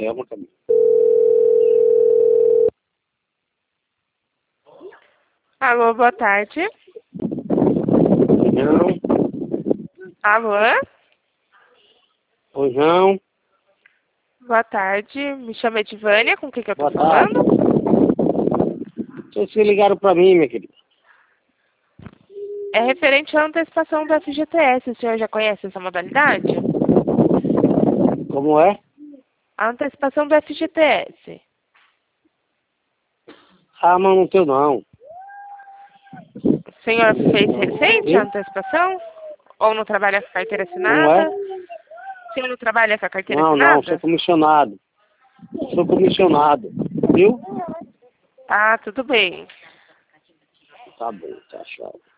Selma, Camila. Alô, boa tarde. Não. Alô? Oi, não. Boa tarde. Me chamo Edivânia, com quem que eu tô Boa tarde. falando? Vocês ligaram pra mim, minha querida. É referente à antecipação do FGTS. O senhor já conhece essa modalidade? Como é? A antecipação do FGTS. Ah, mas não tenho não. O senhor fez recente a antecipação? Ou não trabalha com a carteira assinada? O senhor não trabalha com a carteira assinada? Não, sou comissionado. Sou comissionado. Viu? Tá, tudo bem. Tá bom, tá, tchau.